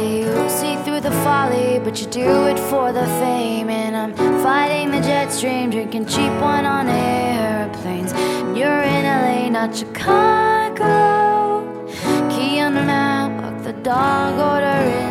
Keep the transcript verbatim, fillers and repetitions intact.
jolly. You see through the folly, but you do it for the fame. And I'm fighting the jet stream, drinking cheap wine on airplanes. And you're in L A, not Chicago. Key on the map, walk the dog, order in